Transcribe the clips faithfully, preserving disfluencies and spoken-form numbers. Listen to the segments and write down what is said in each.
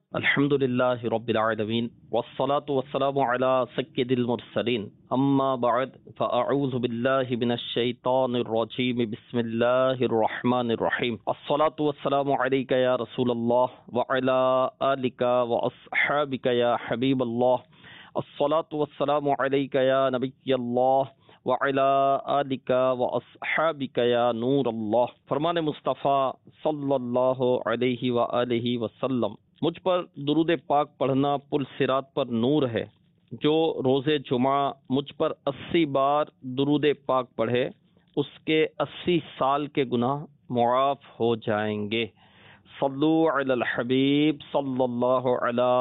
الحمد للہ رب العالمین والصلاة والسلام علی سید المرسلین اما بعد فاعوذ باللہ من الشیطان الرجیم بسم اللہ الرحمن الرحیم الصلاة والسلام علیک یا رسول اللہ وعلی آلک واصحابک یا حبیب اللہ الصلاة والسلام علیک یا نبی اللہ وعلی آلک واصحابک یا نور اللہ۔ فرمان مصطفیٰ صلی اللہ علیہ وآلہ وسلم، مجھ پر درود پاک پڑھنا پل صراط پر نور ہے، جو روز جمعہ مجھ پر اسی بار درود پاک پڑھے اس کے اسی سال کے گناہ معاف ہو جائیں گے۔ صلو علی الحبیب صلی اللہ علی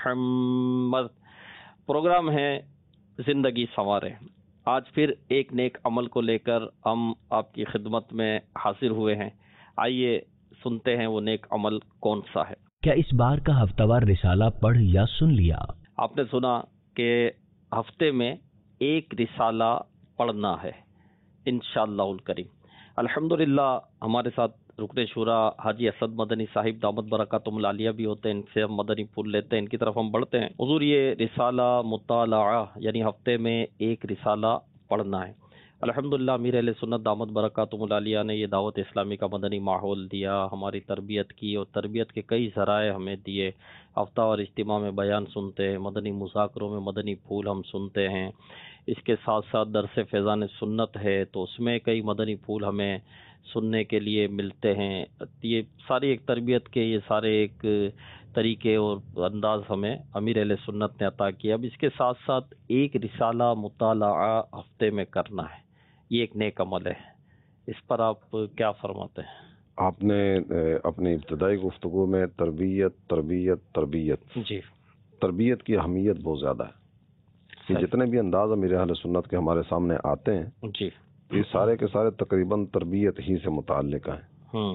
محمد۔ پروگرام ہے زندگی سنوارے۔ آج پھر ایک نیک عمل کو لے کر ہم آپ کی خدمت میں حاضر ہوئے ہیں۔ آئیے سنتے ہیں وہ نیک عمل کون سا ہے۔ کیا اس بار کا ہفتہ وار رسالہ پڑھ یا سن لیا؟ آپ نے سنا کہ ہفتے میں ایک رسالہ پڑھنا ہے انشاءاللہ الکریم۔ الحمدللہ ہمارے ساتھ رکن شورا حاجی اسد مدنی صاحب دامت برکاتہم العالیہ بھی ہوتے ہیں، ان سے ہم مدنی پھول لیتے ہیں، ان کی طرف ہم بڑھتے ہیں۔ حضور یہ رسالہ مطالعہ یعنی ہفتے میں ایک رسالہ پڑھنا ہے۔ الحمدللہ امیر اہل سنت دامت برکاتہم العالیہ نے یہ دعوت اسلامی کا مدنی ماحول دیا، ہماری تربیت کی، اور تربیت کے کئی ذرائع ہمیں دیے۔ ہفتہ اور اجتماع میں بیان سنتے ہیں، مدنی مذاکروں میں مدنی پھول ہم سنتے ہیں۔ اس کے ساتھ ساتھ درس فیضان سنت ہے تو اس میں کئی مدنی پھول ہمیں سننے کے لیے ملتے ہیں۔ یہ ساری ایک تربیت کے یہ سارے ایک طریقے اور انداز ہمیں امیر اہل سنت نے عطا کیا۔ اب اس کے ساتھ ساتھ ایک رسالہ مطالعہ ہفتے میں کرنا ہے، یہ ایک نیک عمل ہے۔ اس پر آپ کیا فرماتے ہیں؟ آپ نے اپنی ابتدائی گفتگو میں تربیت تربیت تربیت جی تربیت کی اہمیت بہت زیادہ ہے۔ یہ جتنے بھی انداز امیر اہل سنت کے ہمارے سامنے آتے ہیں جی یہ سارے کے سارے تقریباً تربیت ہی سے متعلق ہیں۔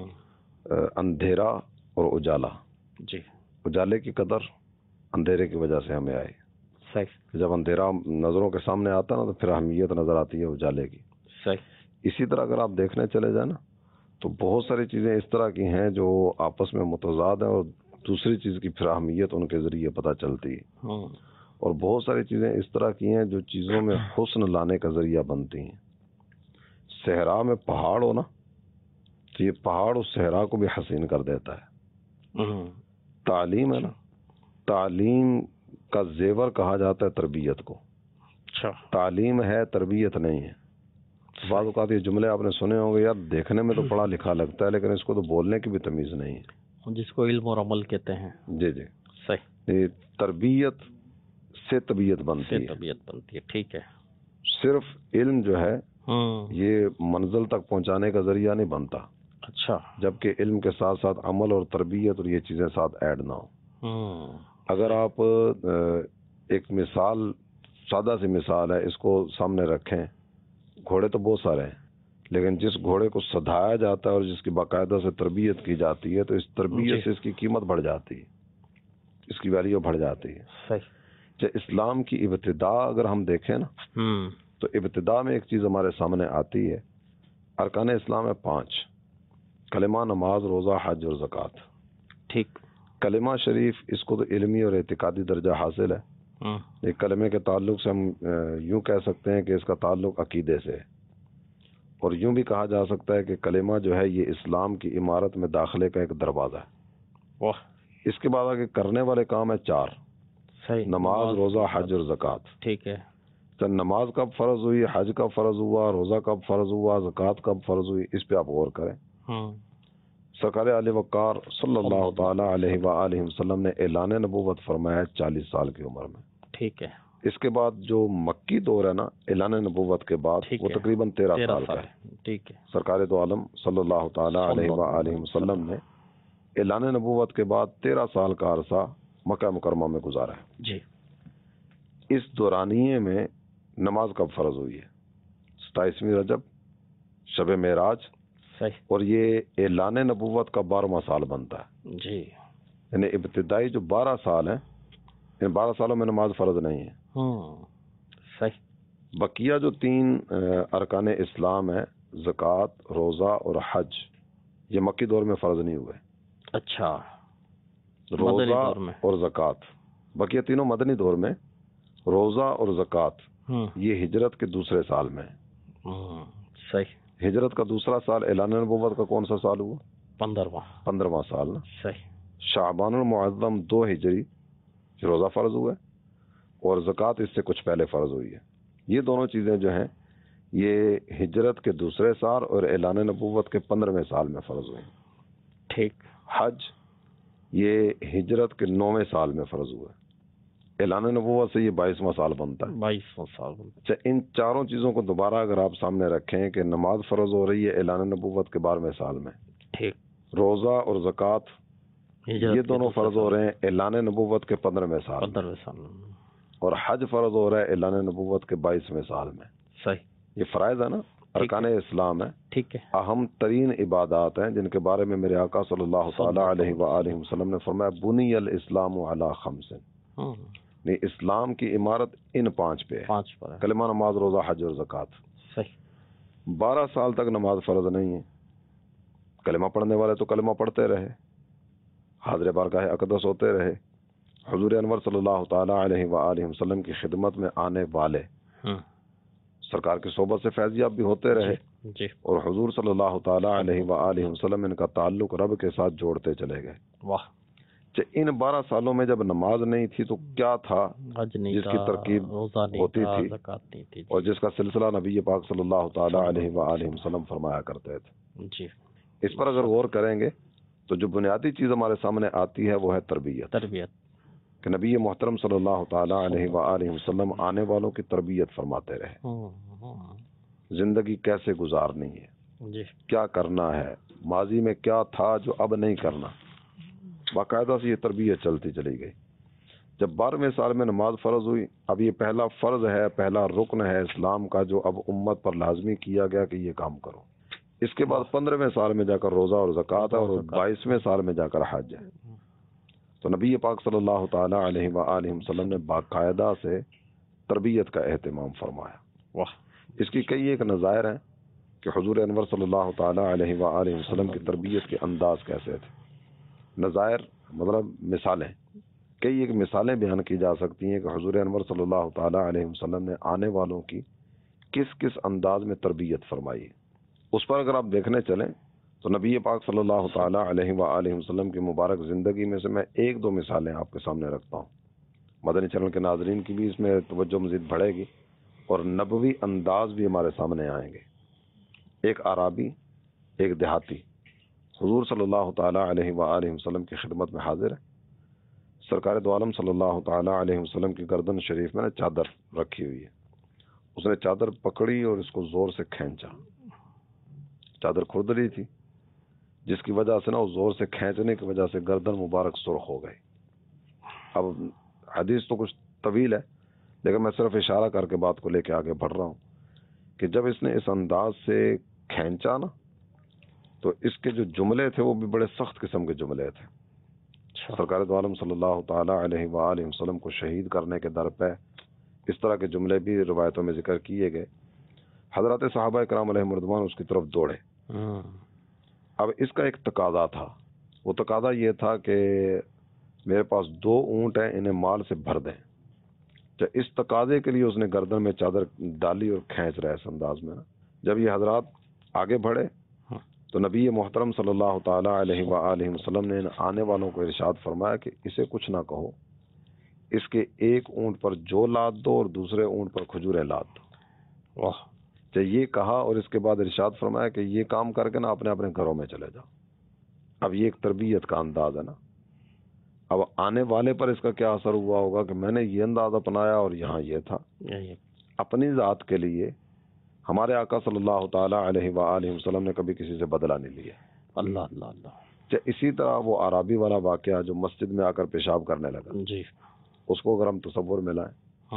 ہوں اندھیرا اور اجالا، جی اجالے کی قدر اندھیرے کی وجہ سے ہمیں آئی۔ صحیح جب اندھیرا نظروں کے سامنے آتا نا تو پھر اہمیت نظر آتی ہے اجالے کی۔ صحیح۔ اسی طرح اگر آپ دیکھنے چلے جائیں نا تو بہت ساری چیزیں اس طرح کی ہیں جو آپس میں متضاد ہیں، اور دوسری چیز کی پھر اہمیت ان کے ذریعے پتہ چلتی ہے۔ ہوں اور بہت ساری چیزیں اس طرح کی ہیں جو چیزوں میں حسن لانے کا ذریعہ بنتی ہیں۔ صحرا میں پہاڑ ہو نا تو یہ پہاڑ اس صحرا کو بھی حسین کر دیتا ہے۔ ہوں تعلیم ہے نا، تعلیم کا زیور کہا جاتا ہے تربیت کو۔ اچھا تعلیم ہے تربیت نہیں ہے۔ بعض اوقات یہ جملے آپ نے سنے ہوں گے، یار دیکھنے میں تو پڑھا لکھا لگتا ہے لیکن اس کو تو بولنے کی بھی تمیز نہیں ہے، جس کو علم اور عمل کہتے ہیں۔ جی جی صحیح، یہ تربیت سے طبیعت بنتی سے ہے۔ طبیعت بنتی ہے، ٹھیک ہے۔ صرف علم جو ہے ہوں یہ منزل تک پہنچانے کا ذریعہ نہیں بنتا، اچھا جبکہ علم کے ساتھ ساتھ عمل اور تربیت اور یہ چیزیں ساتھ ایڈ نہ ہو۔ ہوں اگر آپ ایک مثال، سادہ سی مثال ہے، اس کو سامنے رکھیں، گھوڑے تو بہت سارے ہیں لیکن جس گھوڑے کو سدھایا جاتا ہے اور جس کی باقاعدہ سے تربیت کی جاتی ہے تو اس تربیت جی سے اس کی قیمت بڑھ جاتی ہے، اس کی ویلیو بڑھ جاتی ہے۔ صحیح۔ جب اسلام کی ابتدا اگر ہم دیکھیں نا ہوں تو ابتدا میں ایک چیز ہمارے سامنے آتی ہے، ارکان اسلام ہے پانچ: کلمہ، نماز، روزہ، حج اور زکوٰۃ۔ ٹھیک۔ کلمہ شریف اس کو تو علمی اور اعتقادی درجہ حاصل ہے۔ ہوں ایک کلمے کے تعلق سے ہم یوں کہہ سکتے ہیں کہ اس کا تعلق عقیدے سے ہے، اور یوں بھی کہا جا سکتا ہے کہ کلمہ جو ہے یہ اسلام کی عمارت میں داخلے کا ایک دروازہ ہے۔ واہ، اس کے بعد آگے کرنے والے کام ہے چار: صحیح۔ نماز، روزہ، حج اور زکوٰۃ۔ ٹھیک ہے۔ تو نماز کب فرض ہوئی، حج کب فرض ہوا، روزہ کب فرض ہوا، زکوٰۃ کب فرض ہوئی، اس پہ آپ غور کریں۔ ہوں سرکار علیہ وقار صلی اللہ تعالی علیہ وآلہ وسلم نے اعلان نبوت فرمایا چالیس سال کی عمر میں۔ ٹھیک ہے۔ اس کے بعد جو مکی دور ہے نا اعلان نبوت کے بعد، ٹھیک وہ ہے، تقریباً تیرہ تیرہ سال کا سال ہے۔ ٹھیک ہے۔ سرکار دو عالم صلی اللہ تعالی صلی علیہ اللہ وآلہ علیہ وسلم نے اعلان نبوت کے بعد تیرہ سال کا عرصہ مکہ مکرمہ میں گزارا ہے۔ جی اس دورانیے میں نماز کب فرض ہوئی ہے؟ ستائیسویں رجب، شب معراج، صحیح۔ اور یہ اعلان نبوت کا بارہواں سال بنتا ہے۔ جی یعنی ابتدائی جو بارہ سال ہیں، ان بارہ سالوں میں نماز فرض نہیں ہے۔ ہوں صحیح۔ بقیہ جو تین ارکان اسلام ہیں، زکوٰۃ، روزہ اور حج، یہ مکی دور میں فرض نہیں ہوئے۔ اچھا مدنی روزہ دور میں اور زکوٰۃ، بقیہ تینوں مدنی دور میں، روزہ اور زکوٰۃ ہوں یہ ہجرت کے دوسرے سال میں ہے۔ ہوں، صحیح، ہجرت کا دوسرا سال اعلان نبوت کا کون سا سال ہوا؟ پندرواں، پندرواں سال نا۔ صحیح، شعبان المعظم دو ہجری روزہ فرض ہوا ہے، اور زکوٰۃ اس سے کچھ پہلے فرض ہوئی ہے۔ یہ دونوں چیزیں جو ہیں یہ ہجرت کے دوسرے سال اور اعلان نبوت کے پندرہویں سال میں فرض ہوئی۔ ٹھیک، حج یہ ہجرت کے نویں سال میں فرض ہوا ہے، اعلان نبوت سے یہ بائیسواں سال بنتا ہے۔ بائیسواں سال، اچھا، ان چاروں چیزوں کو دوبارہ اگر آپ سامنے رکھیں کہ نماز فرض ہو رہی ہے اعلان نبوت کے بارہویں سال میں، ٹھیک، روزہ اور زکوٰۃ ہجرت یہ کے دونوں دوسرے فرض ہو رہے ہیں اعلان نبوت کے پندرہویں سال میں، پندرہویں سال، اور حج فرض ہو رہا ہے اعلان نبوت کے بائیسویں سال میں۔ صحیح، یہ فرائض ہے نا، ارکان اسلام ہے، ٹھیک ہے، اہم ترین عبادات ہیں جن کے بارے میں میرے آقا صلی اللہ تعالی علیہ وآلہ وسلم نے فرمایا بنی الاسلام علی خمس، ہوں، نہیں، اسلام کی عمارت ان پانچ پہ ہے، پانچ پر ہے، کلمہ، نماز، روزہ، حج اور زکوٰۃ۔ صحیح، بارہ سال تک نماز فرض نہیں ہے، کلمہ پڑھنے والے تو کلمہ پڑھتے رہے، حاضر بارگاہ اقدس ہوتے رہے، حضور انور صلی اللہ تعالی علیہ وآلہ وسلم کی خدمت میں آنے والے ہوں، سرکار کی صحبت سے فیضیاب بھی ہوتے رہے، جی جی، اور حضور صلی اللہ تعالی علیہ وآلہ وسلم ان کا تعلق رب کے ساتھ جوڑتے چلے گئے۔ واہ، کہ ان بارہ سالوں میں جب نماز نہیں تھی تو کیا تھا حج نہیں جس تھا، کی ترکیب روزہ نہیں ہوتی تھا، تھی زکوٰۃ نہیں تھی، اور جس کا سلسلہ نبی پاک صلی اللہ تعالی علیہ وآلہ وسلم فرمایا کرتے تھے؟ جی، اس پر اگر غور کریں گے تو جو بنیادی چیز ہمارے سامنے آتی ہے وہ ہے تربیت، تربیت، کہ نبی محترم صلی اللہ تعالی علیہ وآلہ وسلم آنے والوں کی تربیت فرماتے رہے، ہوں، ہوں، زندگی کیسے گزارنی ہے، جی، کیا کرنا ہے، ماضی میں کیا تھا جو اب نہیں کرنا، باقاعدہ سے یہ تربیت چلتی چلی گئی۔ جب بارہویں سال میں نماز فرض ہوئی، اب یہ پہلا فرض ہے، پہلا رکن ہے اسلام کا جو اب امت پر لازمی کیا گیا کہ یہ کام کرو۔ اس کے بعد پندرہویں سال میں جا کر روزہ اور زکوٰۃ ہے، اور بائیسویں سال میں جا کر حج ہے۔ تو نبی پاک صلی اللہ تعالی علیہ وآلہ وسلم نے باقاعدہ سے تربیت کا اہتمام فرمایا۔ واہ، اس کی کئی ایک نظائر ہیں کہ حضور انور صلی اللہ تعالی علیہ وآلہ وسلم کی تربیت کے انداز کیسے تھے۔ نظائر مطلب مثالیں، کئی ایک مثالیں بیان کی جا سکتی ہیں کہ حضور انور صلی اللہ تعالی علیہ وسلم نے آنے والوں کی کس کس انداز میں تربیت فرمائی ہے۔ اس پر اگر آپ دیکھنے چلیں تو نبی پاک صلی اللہ تعالی علیہ وآلہ وسلم کی مبارک زندگی میں سے میں ایک دو مثالیں آپ کے سامنے رکھتا ہوں، مدنی چینل کے ناظرین کی بھی اس میں توجہ مزید بڑھے گی اور نبوی انداز بھی ہمارے سامنے آئیں گے۔ ایک عرابی، ایک دیہاتی حضور صلی اللہ تعالی علیہ وآلہ وسلم کی خدمت میں حاضر ہے۔ سرکار دو عالم صلی اللہ تعالی علیہ وسلم کی گردن شریف میں نے چادر رکھی ہوئی ہے، اس نے چادر پکڑی اور اس کو زور سے کھینچا، چادر کھردری تھی جس کی وجہ سے نا اس زور سے کھینچنے کی وجہ سے گردن مبارک سرخ ہو گئی۔ اب حدیث تو کچھ طویل ہے لیکن میں صرف اشارہ کر کے بات کو لے کے آگے بڑھ رہا ہوں کہ جب اس نے اس انداز سے کھینچا نا تو اس کے جو جملے تھے وہ بھی بڑے سخت قسم کے جملے تھے۔ سرکار دو عالم صلی اللہ تعالی علیہ وآلہ وسلم کو شہید کرنے کے در پہ اس طرح کے جملے بھی روایتوں میں ذکر کیے گئے۔ حضرات صحابہ کرام علیہ رضوان اس کی طرف دوڑے۔ اب اس کا ایک تقاضا تھا، وہ تقاضا یہ تھا کہ میرے پاس دو اونٹ ہیں، انہیں مال سے بھر دیں۔ تو اس تقاضے کے لیے اس نے گردن میں چادر ڈالی اور کھینچ رہا ہے اس انداز میں۔ جب یہ حضرات آگے بڑھے تو نبی محترم صلی اللہ تعالی علیہ وآلہ وسلم نے آنے والوں کو ارشاد فرمایا کہ اسے کچھ نہ کہو، اس کے ایک اونٹ پر جو لاد دو اور دوسرے اونٹ پر کھجوریں لاد دو۔ واہ، تو یہ کہا اور اس کے بعد ارشاد فرمایا کہ یہ کام کر کے نا اپنے اپنے گھروں میں چلے جاؤ۔ اب یہ ایک تربیت کا انداز ہے نا۔ اب آنے والے پر اس کا کیا اثر ہوا ہوگا کہ میں نے یہ انداز اپنایا اور یہاں یہ تھا۔ اپنی ذات کے لیے ہمارے آقا صلی اللہ تعالی علیہ وآلہ وسلم نے کبھی کسی سے بدلہ نہیں لیا۔ اللہ اللہ اللہ۔ اسی طرح وہ عرابی والا واقعہ جو مسجد میں آ کر پیشاب کرنے لگا، جی، اس کو اگر ہم تصور میں لائیں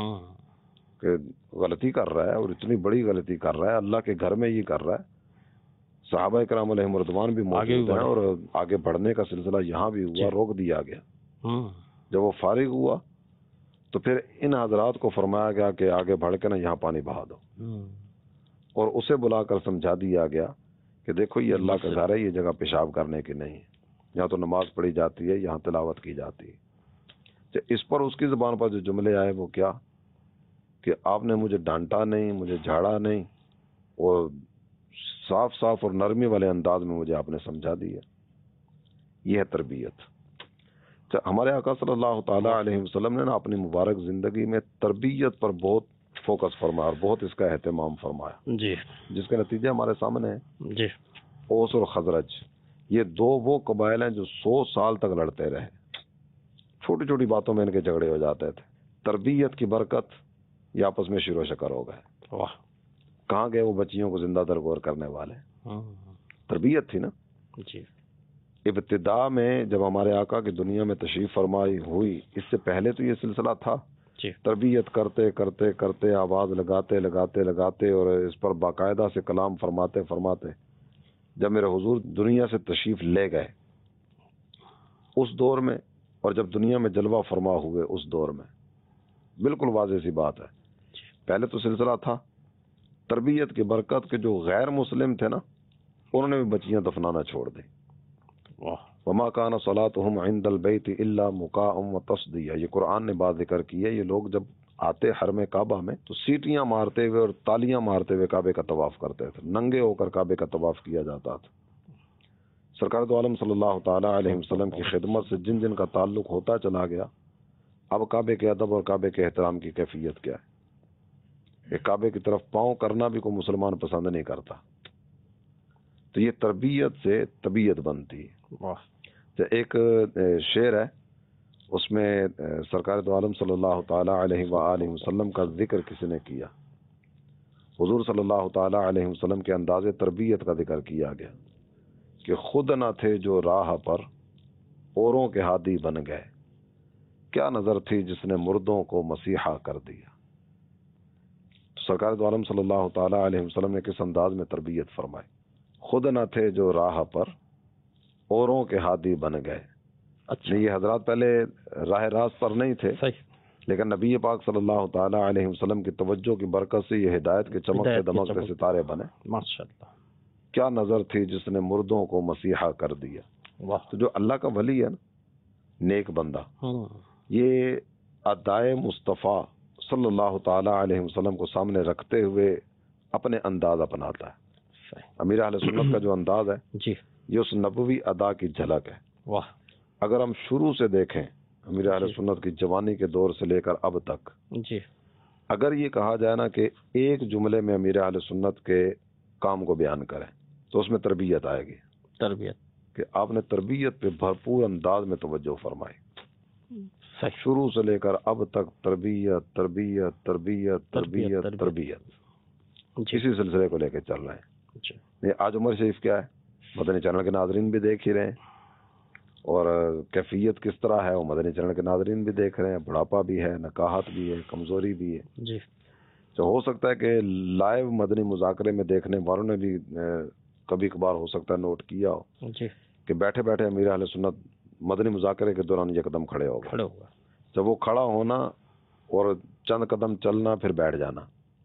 کہ غلطی کر رہا ہے اور اتنی بڑی غلطی کر رہا ہے، اللہ کے گھر میں یہ کر رہا ہے، صحابہ کرام علیہ رضوان بھی موجود ہیں اور آگے بڑھنے کا سلسلہ یہاں بھی ہوا، روک دیا گیا۔ جب وہ فارغ ہوا تو پھر ان حضرات کو فرمایا گیا کہ آگے بڑھ کے نا یہاں پانی بہا دو، اور اسے بلا کر سمجھا دیا گیا کہ دیکھو یہ اللہ کا گھر ہے، یہ جگہ پیشاب کرنے کی نہیں ہے۔ یہاں تو نماز پڑھی جاتی ہے، یہاں تلاوت کی جاتی ہے۔ اس پر اس کی زبان پر جو جملے آئے وہ کیا کہ آپ نے مجھے ڈانٹا نہیں، مجھے جھاڑا نہیں، اور صاف صاف اور نرمی والے انداز میں مجھے آپ نے سمجھا دیا۔ یہ ہے تربیت۔ ہمارے آقا صلی اللہ تعالی علیہ وسلم نے نا اپنی مبارک زندگی میں تربیت پر بہت فوکس فرمایا اور بہت اس کا اہتمام فرمایا، جی جس کے نتیجے ہمارے سامنے ہیں۔ جی اوس اور خزرج یہ دو وہ قبائل ہیں جو سو سال تک لڑتے رہے، چھوٹی چھوٹی باتوں میں ان کے جھگڑے ہو جاتے تھے۔ تربیت کی برکت یہ آپس میں شیر و شکر ہو گئے۔ واہ، کہاں گئے وہ بچیوں کو زندہ درگور کرنے والے؟ ہاں، تربیت تھی نا۔ جی ابتدا میں جب ہمارے آقا کی دنیا میں تشریف فرمائی ہوئی، اس سے پہلے تو یہ سلسلہ تھا، جی تربیت کرتے کرتے کرتے آواز لگاتے لگاتے لگاتے اور اس پر باقاعدہ سے کلام فرماتے فرماتے جب میرے حضور دنیا سے تشریف لے گئے اس دور میں، اور جب دنیا میں جلوہ فرما ہوئے اس دور میں، بالکل واضح سی بات ہے، پہلے تو سلسلہ تھا تربیت کی برکت کے جو غیر مسلم تھے نا، انہوں نے بھی بچیاں دفنانا چھوڑ دی۔ وما کان صلاتهم عند البیت الا مکاء وتصدیہ، یہ قرآن نے بات ذکر کی ہے۔ یہ لوگ جب آتے حرم کعبہ میں تو سیٹیاں مارتے ہوئے اور تالیاں مارتے ہوئے کعبے کا طواف کرتے تھے، ننگے ہو کر کعبے کا طواف کیا جاتا تھا۔ سرکار دو عالم صلی اللہ تعالی علیہ وسلم کی خدمت سے جن جن کا تعلق ہوتا چلا گیا، اب کعبے کے ادب اور کعبے کے احترام کی کیفیت کیا ہے کہ کعبے کی طرف پاؤں کرنا بھی کوئی مسلمان پسند نہیں کرتا۔ تو یہ تربیت سے طبیعت بنتی ہے۔ ایک شعر ہے، اس میں سرکار دو عالم صلی اللہ تعالی علیہ وآلہ وسلم کا ذکر کسی نے کیا، حضور صلی اللہ تعالی علیہ وسلم کے انداز تربیت کا ذکر کیا گیا کہ خود نہ تھے جو راہ پر اوروں کے ہادی بن گئے، کیا نظر تھی جس نے مردوں کو مسیحا کر دیا۔ تو سرکار دو عالم صلی اللہ تعالی علیہ وسلم نے کس انداز میں تربیت فرمائی؟ خود نہ تھے جو راہ پر اوروں کے ہادی بن گئے۔ اچھا، یہ حضرات پہلے راہ راست پر نہیں تھے، صحیح، لیکن نبی پاک صلی اللہ تعالی علیہ وسلم کی توجہ کی برکت سے یہ ہدایت کے چمکتے ہدایت کے دمکتے چمک- ستارے بنے۔ ماشاءاللہ، کیا نظر تھی جس نے مردوں کو مسیحا کر دیا۔ واہ، تو جو اللہ کا ولی ہے نا، نیک بندہ، ہاں، یہ ادائے مصطفیٰ صلی اللہ تعالی علیہ وسلم کو سامنے رکھتے ہوئے اپنے انداز اپناتا ہے۔ صحیح، امیر اہل سنت کا جو انداز ہے جی، یہ اس نبوی ادا کی جھلک ہے۔ واہ، اگر ہم شروع سے دیکھیں امیر اہل سنت کی جوانی کے دور سے لے کر اب تک، جی، اگر یہ کہا جائے نا کہ ایک جملے میں امیر اہل سنت کے کام کو بیان کریں تو اس میں تربیت آئے گی، تربیت، کہ آپ نے تربیت پہ بھرپور انداز میں توجہ فرمائی، صحیح، شروع سے لے کر اب تک تربیت تربیت تربیت تربیت، تربیت تربیت، جی، اسی سلسلے کو لے کے چل رہے ہیں۔ جی، یہ آج عمر شریف کیا ہے، مدنی چینل کے ناظرین بھی دیکھ ہی رہے ہیں، اور کیفیت کس طرح ہے وہ مدنی چینل کے ناظرین بھی دیکھ رہے ہیں، بڑھاپا بھی ہے، نکاہت بھی ہے، کمزوری بھی ہے۔ جی، تو ہو سکتا ہے کہ لائیو مدنی مذاکرے میں دیکھنے والوں نے بھی کبھی کبھار ہو سکتا ہے نوٹ کیا ہو جی، کہ بیٹھے بیٹھے امیر اہل سنت مدنی مذاکرے کے دوران یہ قدم کھڑے ہو گئے، کھڑے ہوگا، جب وہ کھڑا ہونا اور چند قدم چلنا پھر بیٹھ جانا،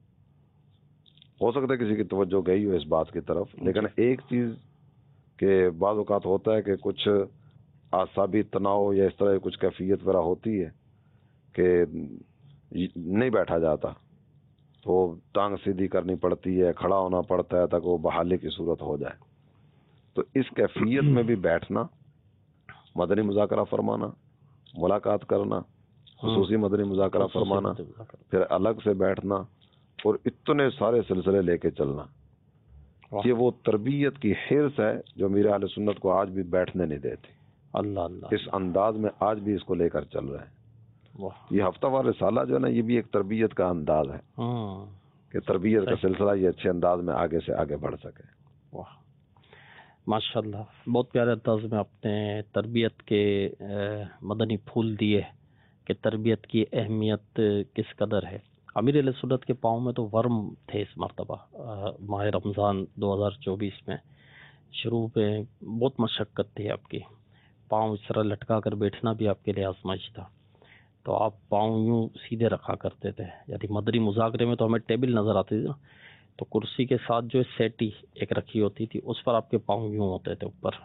ہو سکتا ہے کسی کی توجہ گئی ہو اس بات کی طرف، لیکن ایک چیز کہ بعض اوقات ہوتا ہے کہ کچھ اعصابی تناؤ یا اس طرح کی کچھ کیفیت وغیرہ ہوتی ہے کہ نہیں بیٹھا جاتا، تو ٹانگ سیدھی کرنی پڑتی ہے، کھڑا ہونا پڑتا ہے تاکہ وہ بحالی کی صورت ہو جائے۔ تو اس کیفیت میں بھی بیٹھنا، مدنی مذاکرہ فرمانا، ملاقات کرنا، خصوصی مدنی مذاکرہ فرمانا، پھر الگ سے بیٹھنا، اور اتنے سارے سلسلے لے کے چلنا، یہ وہ تربیت کی حرص ہے جو امیر اہل سنت کو آج بھی بیٹھنے نہیں دیتی۔ اللہ اللہ، اس انداز میں آج بھی اس کو لے کر چل رہے ہیں۔ واہ، یہ ہفتہ وار رسالہ جو ہے نا، یہ بھی ایک تربیت کا انداز ہے ہاں، کہ تربیت کا سلسلہ یہ اچھے انداز میں آگے سے آگے بڑھ سکے۔ واہ، ماشاء اللہ، بہت پیارے انداز میں آپ نے تربیت کے مدنی پھول دیے کہ تربیت کی اہمیت کس قدر ہے۔ امیر علیہ سنت کے پاؤں میں تو ورم تھے اس مرتبہ، ماہ رمضان دو ہزار چوبیس میں شروع میں بہت مشقت تھی آپ کی، پاؤں اس طرح لٹکا کر بیٹھنا بھی آپ کے لیے آزمائش تھا، تو آپ پاؤں یوں سیدھے رکھا کرتے تھے، یعنی مدنی مذاکرے میں تو ہمیں ٹیبل نظر آتی تھی نا، تو کرسی کے ساتھ جو سیٹی ایک رکھی ہوتی تھی اس پر آپ کے پاؤں یوں ہوتے تھے اوپر،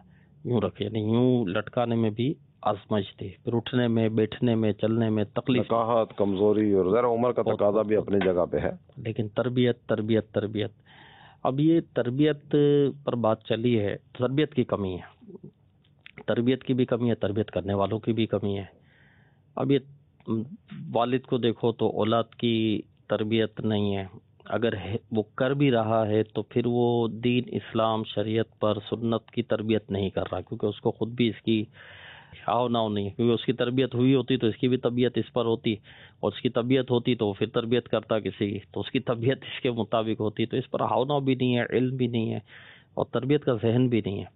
یوں رکھے، یعنی یوں لٹکانے میں بھی آزمائش تھی، پھر اٹھنے میں، بیٹھنے میں، چلنے میں تکلیف، نکاحت، کمزوری، اور ذرا عمر کا بہت- تقاضا بھی بہت- اپنی جگہ پہ ہے. لیکن تربیت تربیت تربیت اب یہ تربیت پر بات چلی ہے، تربیت کی کمی ہے، تربیت کی بھی کمی ہے، تربیت کرنے والوں کی بھی کمی ہے. اب یہ والد کو دیکھو تو اولاد کی تربیت نہیں ہے، اگر ہے وہ کر بھی رہا ہے تو پھر وہ دین، اسلام، شریعت پر، سنت کی تربیت نہیں کر رہا، کیونکہ اس کو خود بھی اس کی آؤ ناؤ نہیں ہے، کیونکہ اس کی تربیت ہوئی ہوتی تو اس کی بھی طبیعت اس پر ہوتی، اور اس کی طبیعت ہوتی تو پھر تربیت کرتا کسی کی، تو اس کی طبیعت اس کے مطابق ہوتی، تو اس پر ہاؤ ناؤ بھی نہیں ہے، علم بھی نہیں ہے، اور تربیت کا ذہن بھی نہیں ہے.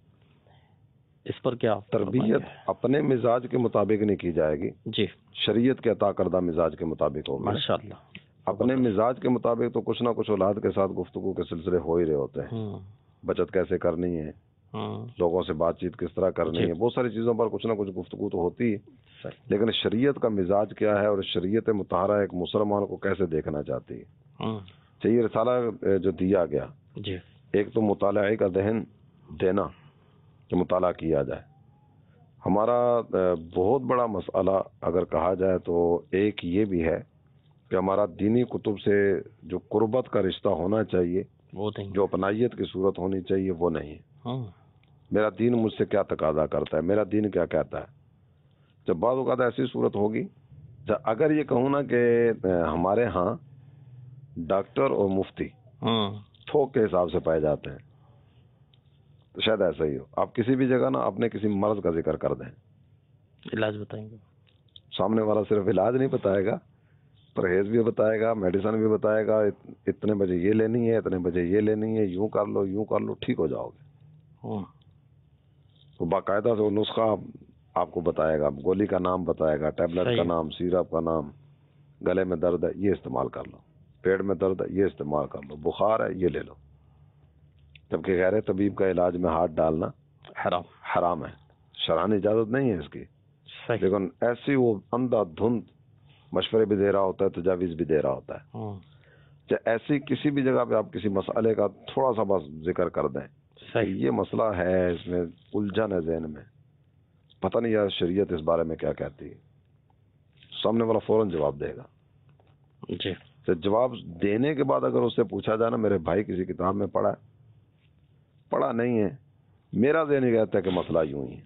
اس پر کیا تربیت اپنے مزاج کے مطابق نہیں کی جائے گی، جی شریعت کے عطا کردہ مزاج کے مطابق ہوگی. ماشاء اللہ. اپنے مزاج کے مطابق تو کچھ نہ کچھ اولاد کے ساتھ گفتگو کے سلسلے ہو ہی رہے ہوتے ہیں. ہوں بچت کیسے کرنی ہے، ہوں لوگوں سے بات چیت کس طرح کرنی جی. ہے، بہت ساری چیزوں پر کچھ نہ کچھ گفتگو تو ہوتی ہے. صحیح. لیکن شریعت کا مزاج کیا ہے اور شریعت مطہرہ ایک مسلمان کو کیسے دیکھنا چاہتی ہے. ہوں چاہیے رسالہ جو دیا گیا، جی ایک تو مطالعے کا ذہن دینا کہ مطالعہ کیا جائے. ہمارا بہت بڑا مسئلہ اگر کہا جائے تو ایک یہ بھی ہے کہ ہمارا دینی کتب سے جو قربت کا رشتہ ہونا چاہیے، وہ نہیں. جو اپنائیت کی صورت ہونی چاہیے، وہ نہیں ہے. ہوں میرا دین مجھ سے کیا تقاضا کرتا ہے، میرا دین کیا کہتا ہے. جب بعض اوقات ایسی صورت ہوگی، اگر یہ کہوں نا کہ ہمارے ہاں ڈاکٹر اور مفتی ہوں تھوک کے حساب سے پائے جاتے ہیں، تو شاید ایسا ہی ہو. آپ کسی بھی جگہ نا اپنے کسی مرض کا ذکر کر دیں، علاج بتائیں گے. سامنے والا صرف علاج نہیں بتائے گا، پرہیز بھی بتائے گا، میڈیسن بھی بتائے گا، اتنے بجے یہ لینی ہے، اتنے بجے یہ لینی ہے، یوں کر لو یوں کر لو، ٹھیک ہو جاؤ گے. ہوں وہ باقاعدہ سے وہ نسخہ آپ کو بتائے گا، گولی کا نام بتائے گا، ٹیبلٹ کا صحیح. نام، سیرپ کا نام. گلے میں درد ہے یہ استعمال کر لو، پیٹ میں درد ہے یہ استعمال کر لو، بخار ہے یہ لے لو. جبکہ غیر طبیب کا علاج میں ہاتھ ڈالنا حرام. حرام ہے، شرعاً اجازت نہیں ہے اس کی. صحیح. لیکن ایسی وہ اندھا دھند مشورے بھی دے رہا ہوتا ہے، تجاویز بھی دے رہا ہوتا ہے. ہوں چاہے ایسی کسی بھی جگہ پہ آپ کسی مسئلے کا تھوڑا سا بس ذکر کر دیں کہ صحیح. یہ مسئلہ ہے، اس میں الجھن ہے ذہن میں، پتہ نہیں یار شریعت اس بارے میں کیا کہتی ہے، سامنے والا فوراً جواب دے گا. جی تو جواب دینے کے بعد اگر اس سے پوچھا جائے نا میرے بھائی کسی کتاب میں پڑھا ہے، پڑھا نہیں ہے، میرا ذہن یہ کہتا ہے کہ مسئلہ یوں ہی ہے،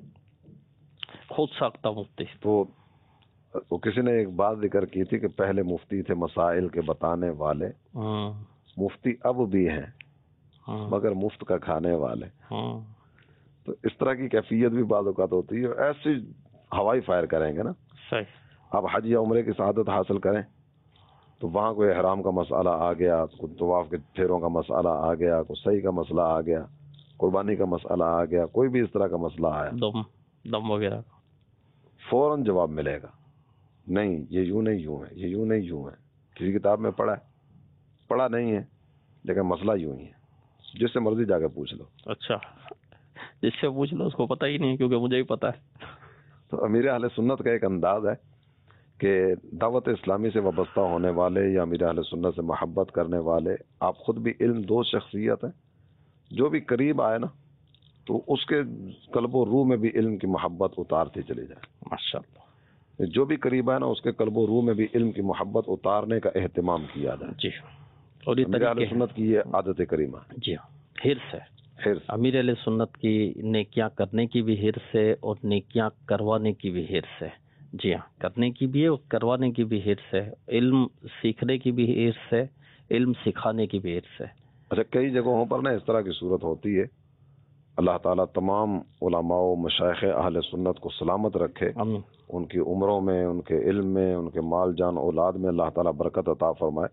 خود ساختہ مفتی. تو وہ کسی نے ایک بات ذکر کی تھی کہ پہلے مفتی تھے مسائل کے بتانے والے، ہوں مفتی اب بھی ہیں ہوں مگر مفت کا کھانے والے. ہوں تو اس طرح کی کیفیت بھی بعض اوقات ہوتی ہے. ایسی ہوائی فائر کریں گے نا، صحیح. آپ حج یا عمرے کی سعادت حاصل کریں تو وہاں کوئی احرام کا مسئلہ آ گیا، کوئی طواف کے پھیروں کا مسئلہ آ گیا، کوئی صحیح کا مسئلہ آ گیا، قربانی کا مسئلہ آ گیا، کوئی بھی اس طرح کا مسئلہ آیا، دم دم وغیرہ. فوراً جواب ملے گا، نہیں یہ یوں نہیں یوں ہے، یہ یوں نہیں یوں ہے. کسی کتاب میں پڑھا ہے، پڑھا نہیں ہے، لیکن مسئلہ یوں ہی ہے، جس سے مرضی جا کے پوچھ لو. اچھا، جس سے پوچھ لو اس کو پتہ ہی نہیں، کیونکہ مجھے ہی پتہ ہے. تو امیر اہل سنت کا ایک انداز ہے کہ دعوت اسلامی سے وابستہ ہونے والے یا امیر اہل سنت سے محبت کرنے والے، آپ خود بھی علم دو شخصیت ہیں، جو بھی قریب آئے نا تو اس کے قلب و روح میں بھی علم کی محبت اتارتی چلی جائے. ماشاء اللہ. جو بھی قریب آئے نا اس کے قلب و روح میں بھی علم کی محبت اتارنے کا اہتمام کیا جائے. جی، اور یہ امیر اہل طریقے ہیں. سنت کی یہ عادت کریمہ ہے. جی ہاں، حرص ہے. حرص. امیر علیہ سنت کی نیکیاں کرنے کی بھی حرص ہے اور نیکیاں کروانے کی بھی حرص ہے. جی ہاں، کرنے کی بھی ہے اور کروانے کی بھی حرص ہے. علم سیکھنے کی بھی حرص ہے، علم سکھانے کی بھی حرص ہے. اچھا، کئی جگہوں پر نا اس طرح کی صورت ہوتی ہے. اللہ تعالیٰ تمام علماء و مشائخ اہل سنت کو سلامت رکھے، آمین. ان کی عمروں میں، ان کے علم میں، ان کے مال جان اولاد میں اللہ تعالیٰ برکت عطا فرمائے.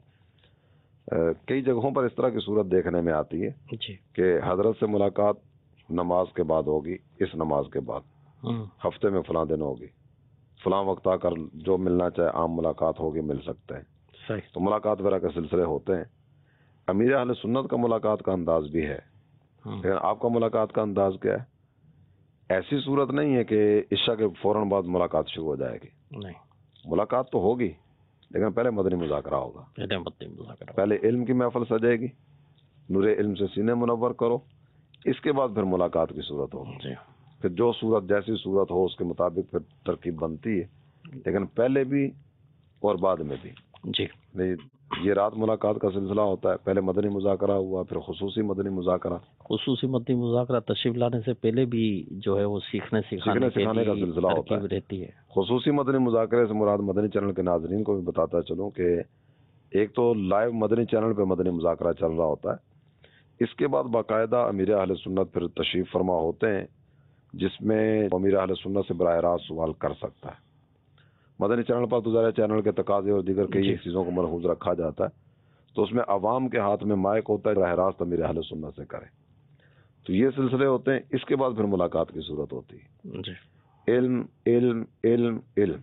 کئی جگہوں پر اس طرح کی صورت دیکھنے میں آتی ہے جی. کہ حضرت سے ملاقات نماز کے بعد ہوگی، اس نماز کے بعد، ہوں ہفتے میں فلاں دن ہوگی، فلاں وقت آ کر جو ملنا چاہے عام ملاقات ہوگی، مل سکتے ہیں. صحیح. تو ملاقات وغیرہ کے سلسلے ہوتے ہیں. امیر اہل سنت کا ملاقات کا انداز بھی ہے، ہوں لیکن آپ کا ملاقات کا انداز کیا ہے؟ ایسی صورت نہیں ہے کہ عشاء کے فوراً بعد ملاقات شروع ہو جائے گی. نہیں، ملاقات تو ہوگی لیکن پہلے مدنی مذاکرہ ہوگا، پہلے مدنی مذاکرہ. پہلے علم کی محفل سجے گی، نور علم سے سینے منور کرو، اس کے بعد پھر ملاقات کی صورت ہوگی. جی. پھر جو صورت جیسی صورت ہو اس کے مطابق پھر ترکیب بنتی ہے، لیکن پہلے بھی اور بعد میں بھی جی یہ رات ملاقات کا سلسلہ ہوتا ہے. پہلے مدنی مذاکرہ ہوا، پھر خصوصی مدنی مذاکرہ. خصوصی مدنی مذاکرہ تشریف لانے سے پہلے بھی جو ہے وہ سیکھنے سیکھنے سکھانے کا سلسلہ ہوتا ہے. رہتی ہے. خصوصی مدنی مذاکرے سے مراد مدنی چینل کے ناظرین کو بھی بتاتا چلوں کہ ایک تو لائیو مدنی چینل پہ مدنی مذاکرہ چل رہا ہوتا ہے، اس کے بعد باقاعدہ امیر اہل سنت پھر تشریف فرما ہوتے ہیں جس میں امیر اہل سنت سے براہ راست سوال کر سکتا ہے. مدنی چینل پر تو ظاہر چینل کے تقاضے اور دیگر کئی چیزوں کو ملحوظ رکھا جاتا ہے، تو اس میں عوام کے ہاتھ میں مائک ہوتا ہے، براہ راست امیر اہل سنت سے کرے. تو یہ سلسلے ہوتے ہیں. اس کے بعد پھر ملاقات کی صورت ہوتی ہے. جی. علم علم علم علم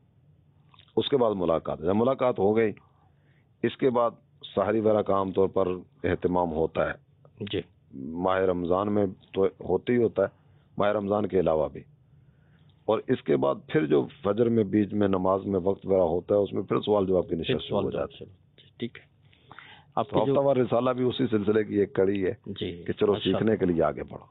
اس کے بعد ملاقات. جب ملاقات ہو گئی اس کے بعد سحری وغیرہ کا عام طور پر اہتمام ہوتا ہے. جی. ماہ رمضان میں تو ہوتے ہی ہوتا ہے، ماہ رمضان کے علاوہ بھی. اور اس کے بعد پھر جو فجر میں بیچ میں نماز میں وقت وغیرہ ہوتا ہے اس میں پھر سوال جواب کی نشست ہو جاتی ہے. ٹھیک ہے. آپ تو ہفتہ وار رسالہ بھی اسی سلسلے کی ایک کڑی ہے جی کہ چلو سیکھنے کے لیے آگے بڑھو.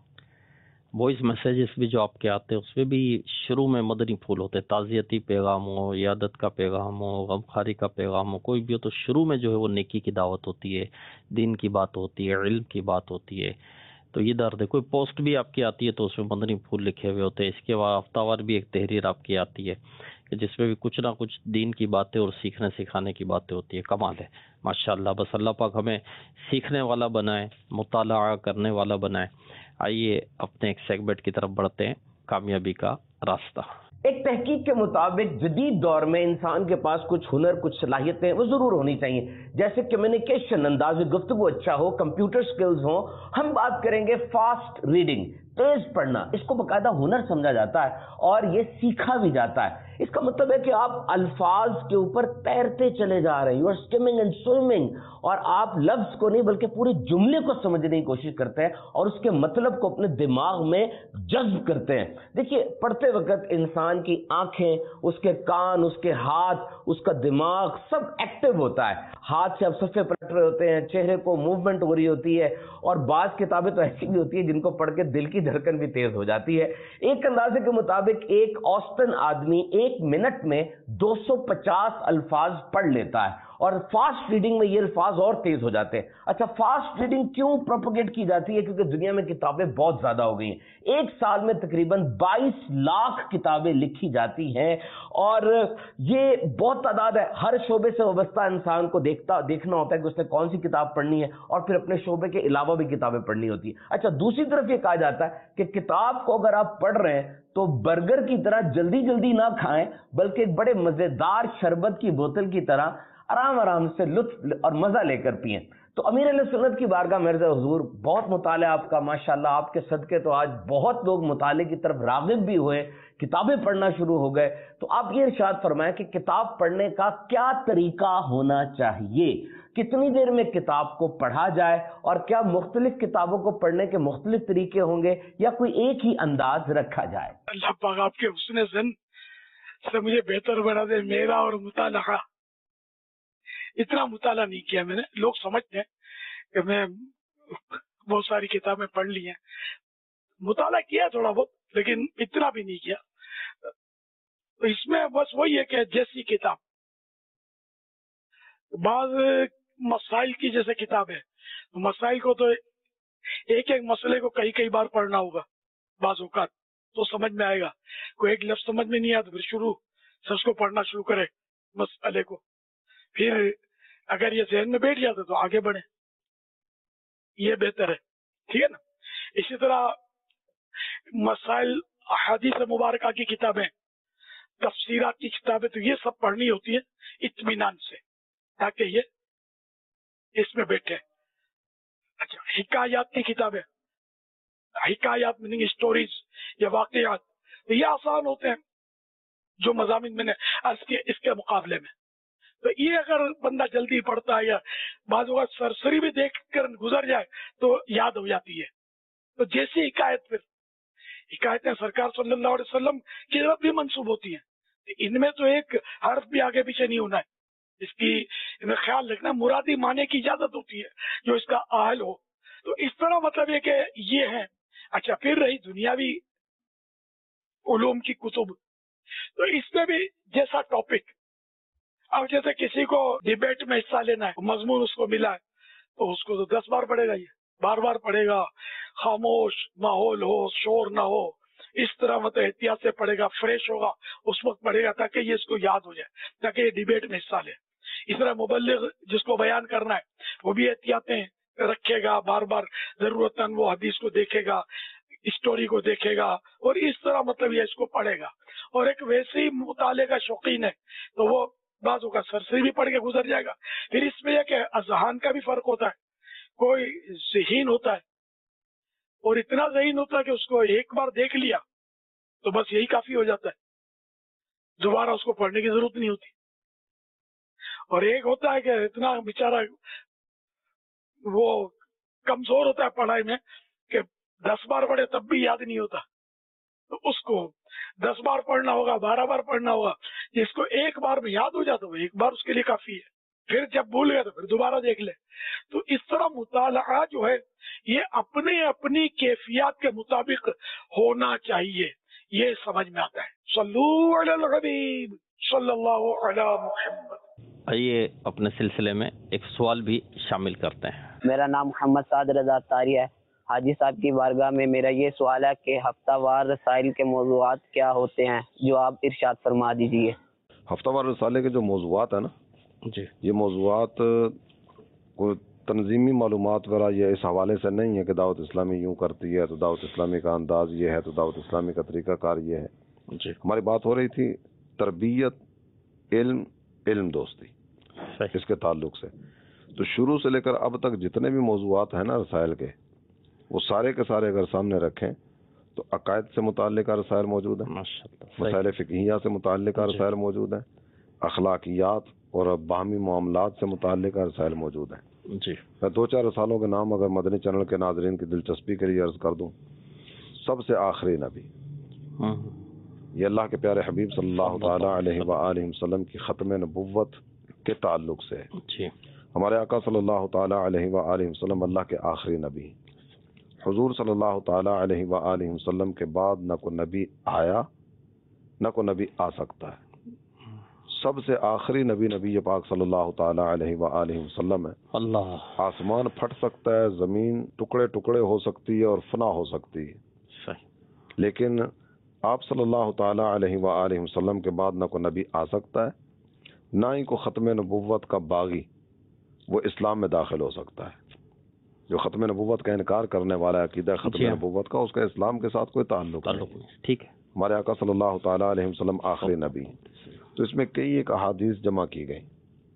وائس میسیجز بھی جو آپ کے آتے ہیں اس میں بھی شروع میں مدنی پھول ہوتے ہیں، تعزیتی پیغام ہو، عیادت کا پیغام ہو، غمخواری کا پیغام ہو، کوئی بھی ہو تو شروع میں جو ہے وہ نیکی کی دعوت ہوتی ہے، دین کی بات ہوتی ہے، علم کی بات ہوتی ہے. تو یہ درد ہے. کوئی پوسٹ بھی آپ کی آتی ہے تو اس میں مدنی پھول لکھے ہوئے ہوتے ہیں. اس کے بعد ہفتہ وار بھی ایک تحریر آپ کی آتی ہے کہ جس میں بھی کچھ نہ کچھ دین کی باتیں اور سیکھنے سکھانے کی باتیں ہوتی ہے. کمال ہے ماشاءاللہ. بس اللہ پاک ہمیں سیکھنے والا بنائے، مطالعہ کرنے والا بنائے. آئیے اپنے ایک سیگمنٹ کی طرف بڑھتے ہیں، کامیابی کا راستہ. ایک تحقیق کے مطابق جدید دور میں انسان کے پاس کچھ ہنر، کچھ صلاحیتیں وہ ضرور ہونی چاہیے، جیسے کمیونیکیشن، انداز گفتگو اچھا ہو، کمپیوٹر سکلز ہوں. ہم بات کریں گے فاسٹ ریڈنگ، تیز پڑھنا. اس کو باقاعدہ ہنر سمجھا جاتا ہے اور یہ سیکھا بھی جاتا ہے. اس کا مطلب ہے کہ آپ الفاظ کے اوپر تیرتے چلے جا رہے ہیں، you are skimming and swimming, اور آپ لفظ کو نہیں بلکہ پورے جملے کو سمجھنے کی کوشش کرتے ہیں اور اس کے مطلب کو اپنے دماغ میں جذب کرتے ہیں. دیکھیے پڑھتے وقت انسان کی آنکھیں، اس کے کان، اس کے ہاتھ، اس کا دماغ سب ایکٹیو ہوتا ہے. ہاتھ سے آپ صفحے پلٹ رہے ہوتے ہیں، چہرے کو موومنٹ ہو رہی ہوتی ہے، اور بعض کتابیں تو ایسی بھی ہوتی ہیں جن کو پڑھ کے دل کی دھڑکن بھی تیز ہو جاتی ہے. ایک اندازے کے مطابق ایک اوسطن آدمی ایک منٹ میں دو سو پچاس الفاظ پڑھ لیتا ہے، اور فاسٹ ریڈنگ میں یہ الفاظ اور تیز ہو جاتے ہیں. اچھا، فاسٹ ریڈنگ کیوں پروپیگیٹ کی جاتی ہے؟ کیونکہ دنیا میں کتابیں بہت زیادہ ہو گئی ہیں. ایک سال میں تقریباً بائیس لاکھ کتابیں لکھی جاتی ہیں، اور یہ بہت تعداد ہے. ہر شعبے سے وابستہ انسان کو دیکھتا دیکھنا ہوتا ہے کہ اس نے کون سی کتاب پڑھنی ہے، اور پھر اپنے شعبے کے علاوہ بھی کتابیں پڑھنی ہوتی ہیں. اچھا، دوسری طرف یہ کہا جاتا ہے کہ کتاب کو اگر آپ پڑھ رہے ہیں تو برگر کی طرح جلدی جلدی نہ کھائیں، بلکہ ایک بڑے مزیدار شربت کی بوتل کی طرح آرام آرام سے لطف اور مزہ لے کر پئیں. تو امیر علیہ سنت کی بارگاہ میں عرض حضور، بہت مطالعہ آپ کا ماشاءاللہ، آپ کے صدقے تو آج بہت لوگ مطالعے کی طرف راغب بھی ہوئے، کتابیں پڑھنا شروع ہو گئے. تو آپ یہ ارشاد فرمائیں کہ کتاب پڑھنے کا کیا طریقہ ہونا چاہیے، کتنی دیر میں کتاب کو پڑھا جائے، اور کیا مختلف کتابوں کو پڑھنے کے مختلف طریقے ہوں گے یا کوئی ایک ہی انداز رکھا جائے؟ اللہ پاک آپ کے حسن ذن سے مجھے بہتر بنا دے. میرا اور مطالعہ، اتنا مطالعہ نہیں کیا میں نے. لوگ سمجھتے ہیں کہ میں بہت ساری کتابیں پڑھ لی ہیں. مطالعہ کیا تھوڑا بہت، لیکن اتنا بھی نہیں کیا. تو اس میں بس وہی ہے کہ جیسی کتاب، بعض مسائل کی جیسے کتاب ہے، مسائل کو تو ایک ایک مسئلے کو کئی کئی بار پڑھنا ہوگا بعض اوقات، تو سمجھ میں آئے گا. کوئی ایک لفظ سمجھ میں نہیں آیا تو پھر شروع سے اس کو پڑھنا شروع کرے مسئلے کو، پھر اگر یہ ذہن میں بیٹھ جاتا تو آگے بڑھے، یہ بہتر ہے. ٹھیک ہے نا. اسی طرح مسائل، احادیث مبارکہ کی کتابیں، تفسیرات کی کتابیں، تو یہ سب پڑھنی ہوتی ہے اطمینان سے، تاکہ یہ اس میں بیٹھے. اچھا، حکایات کی کتابیں، حکایات میننگ اسٹوریز یا واقعات، تو یہ آسان ہوتے ہیں جو مضامین میں نے عرض کیے اس کے مقابلے میں. تو یہ اگر بندہ جلدی پڑھتا ہے یا بعض اوقات سرسری بھی دیکھ کر گزر جائے تو یاد ہو جاتی ہے. تو جیسی حکایت، پھر حکایتیں سرکار صلی اللہ علیہ وسلم کی طرف بھی منسوب ہوتی ہیں، ان میں تو ایک حرف بھی آگے پیچھے نہیں ہونا ہے. اس کی خیال رکھنا، مرادی معنی کی اجازت ہوتی ہے جو اس کا اہل ہو. تو اس طرح مطلب یہ کہ یہ ہے. اچھا، پھر رہی دنیاوی उलूम की कुतुब, तो इसमें भी जैसा टॉपिक, अब जैसे किसी को डिबेट में हिस्सा लेना है, मजमून उसको मिला है, तो उसको तो दस बार पढ़ेगा, ये बार बार पढ़ेगा, खामोश माहौल हो, शोर ना हो, इस तरह मतलब एहतियात से पढ़ेगा, फ्रेश होगा उस वक्त पढ़ेगा ताकि ये इसको याद हो जाए, ताकि ये डिबेट में हिस्सा ले। इस तरह मुबल्लिग जिसको बयान करना है वो भी एहतियातें रखेगा, बार बार जरूरतन वो हदीस को देखेगा, स्टोरी को देखेगा, और इस तरह मतलब ये इसको पढ़ेगा। और एक वैसे ही मुताले का शौकीन है तो वो बाजू का सरसरी भी पढ़ के गुजर जाएगा। फिर इसमें यह कि अजहान का भी फर्क होता है, कोई ज़हीन होता है और इतना ज़हीन होता है कि उसको एक बार देख लिया तो बस यही काफी हो जाता है, दोबारा उसको पढ़ने की जरूरत नहीं होती। और एक होता है कि इतना बेचारा वो कमजोर होता है पढ़ाई में कि दस बार पढ़े तब भी याद नहीं होता, तो उसको दस बार पढ़ना होगा, बारह बार पढ़ना होगा। जिसको एक बार में याद हो जाता है एक बार उसके लिए काफी है, फिर जब भूल गया तो फिर दोबारा देख ले। तो इस तरह मुताला जो है ये अपने अपनी कैफियत के मुताबिक होना चाहिए, ये समझ में आता है। सल्लू अलल हबीब सल्लल्लाहु अला मुहम्मद। आइए अपने सिलसिले में एक सवाल भी शामिल करते हैं। मेरा नाम मोहम्मद साद रजा तारी है। हाजी साहब की बारगाह में मेरा ये सवाल है कि हफ्तावार रसाइल के मौज़ूआत क्या होते हैं, जो आप इरशाद फरमा दीजिए। हफ्तावार रसाले के जो मौज़ूआत है ना जी, ये मौज़ूआत कोई तंजीमी मालूमात वगैरह ये इस हवाले से नहीं है कि दावत इस्लामी यूँ करती है तो दावत इस्लामी का अंदाज ये है तो दावत इस्लामी का तरीक़ाकार ये है। जी, हमारी बात हो रही थी तरबियत, इल्म, इल्म दोस्ती, सही। इसके ताल्लुक से। तो शुरू से लेकर अब तक जितने भी मौज़ूआत हैं ना रसायल के, वो सारे के सारे अगर सामने रखें तो अकायद से मुताल्लिक़ रसायल मौजूद हैं, माशाअल्लाह, मसाइल फ़िक़हिया से मुताल्लिक़ रसायल मौजूद हैं, अखलाकियात और बाहमी मामलात से मुताल्लिक़ रसायल मौजूद हैं। जी, मैं दो चार रसालों के नाम अगर मदनी चैनल के नाज़रीन की दिलचस्पी के लिए अर्ज़ कर दूं। सबसे आखिरी नबी, ये अल्लाह के प्यारे हबीब सल्लल्लाहु ताला अलैहि व आलिहि वसल्लम की ख़त्म नबुव्वत के ताल्लुक से है। जी, हमारे आका सल्लल्लाहु ताला अलैहि व आलिहि वसल्लम अल्लाह के आखिरी नबी। हुजूर सल्लल्लाहु ताला अलैहि व आलिहि वसल्लम के बाद न कोई नबी आया न कोई नबी आ सकता है। सबसे आखिरी नबी नबी पाक सल्लल्लाहु ताला अलैहि व आलिहि वसल्लम है। अल्लाह, आसमान फट सकता है, जमीन टुकड़े टुकड़े हो सकती है और फना हो सकती है, सही। लेकिन आप सल्लल्लाहु ताला अलैहि व आलिहि वसल्लम के बाद न कोई नबी आ सकता है, ना ही को ख़त्म नबुव्वत का बागी वो इस्लाम में दाखिल हो सकता है। जो ख़त्म नबुव्वत का इनकार करने वाला है अकीदा ख़त्म नबुव्वत का, उसका इस्लाम के साथ कोई ताल्लुक नहीं। ठीक है। हमारे आका सल्लल्लाहु ताला अलैहि वसल्लम आखिरी नबी। तो इसमें कई एक अहादीस जमा की गई।